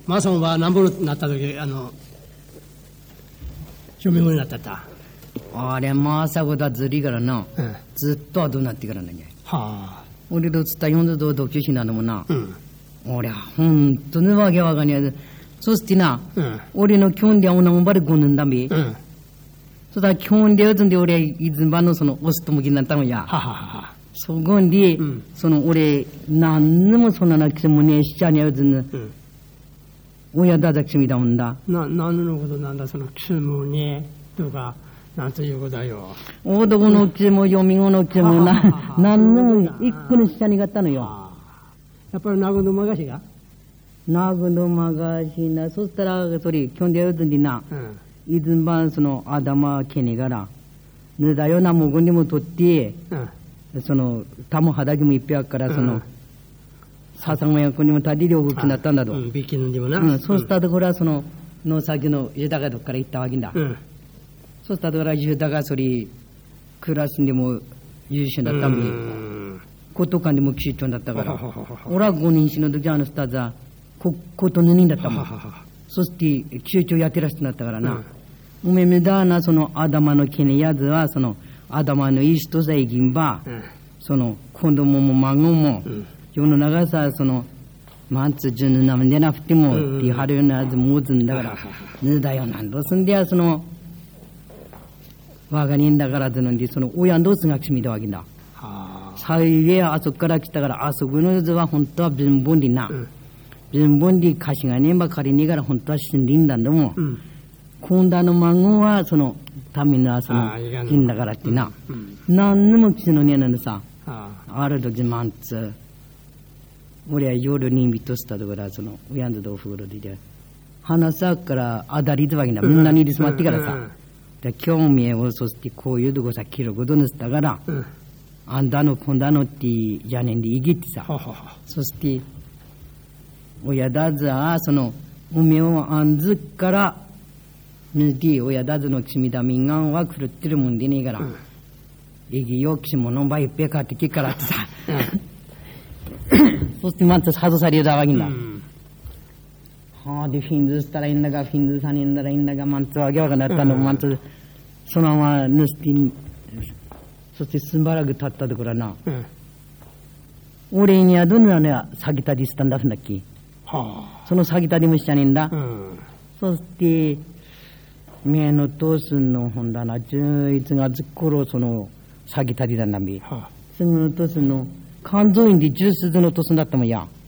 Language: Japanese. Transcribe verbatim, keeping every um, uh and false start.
マソンは何本になった時、あの、証明になったった。 あれ、まさこだずりからな、 うん、 ずっとどうなってからなんじゃ。 はあ。 俺とつったよんどと読書しなのもな、 うん、 俺はほんとにわけわかんねえ。そしてな、 うん、 俺の基本でおなもばれこんんだみ。 うん。 そだ、基本でやつんで俺、いつばのその、おすともきになったのや。 ははは。 そこに、 うん、 その俺、なんにもそんななくてもね、しちゃにゃうずん、うん、親だざきしみだもんだ。 な、何のことなんだ、その、きすむね、とか、なんということだよ。 男のきも、読み子のきもな、なんにも一個にしちゃにがったのよ。 やっぱり、なぐのまがしがなぐのまがしな、そしたら、それ、基本でやうずんでな、うん、いつんばんその、あだまけねがら、ねだよなもごにもとって、うん、その、たもはだきもいっぺやから、その、うん、ささんもやこにもたりりょうきになったんだと。 うん、びきぬんでもな。 うん、そうしたところは、その、の先の枝がどっから行ったわけだ。うん、そうしたところは、枝がそれ、クラスでも優秀だったもんね。ことかでもきちっとだったから。俺はごねんしの時あのスタザー、こ、ことぬにんだったもん。そして、気象やってらしてなったからな。うん、おめめだな、その、あだまのけねやずは、その、あだまのいい人さえぎんば、うん、その、子供も孫も、うん、世の長さ、その、まんつじゅぬなもんでなくても、ってはるようなやつもずんだから、ぬだよなんどすんでや、その、わがにんだからずのんで、その、親んどすがきしみだわけだ。さいえあそこから来たから、あそこのやつは本当は貧乏でな。うん、貧乏で歌詞がねばかりねえから本当は死んでいんだんだもん。うん、今度の孫はその、ためのその、金だからってな。うんうん、何にもきのねえのにさ、あ, ある時まんつ、俺は夜に見としたところはその、親んとお風呂でで、花さからあだりつわけだ。みんなに入り詰まってからさ、で興味をそしてこういうとこさ、切ることにしたから、うんあんだのこんだのってやねんでいぎってさ。はははそして、親だずは、その、おめをあんずから、みて、親だずのきみだみんがんは狂ってるもんでねえから、いぎよきしものばいっぺかってきからってさ。そしてまた外されたわけだ。はあ、で、フィンズしたらいいんだが、フィンズさんいんだらいいんだが、まんつわけわかなったの、まんつ、そのままぬすてに、そしてしばらく経ったところはな、うん、俺にはどんなね、詐欺たりしたんだすんだっけ、はあ、その詐欺たりもしちゃねえんだ。うん、そして、目の通すの本だな、じゅういちがつ頃その詐欺たりだんだみ。はあ、その通すの、肝臓院でジュースの通すんだったもんや。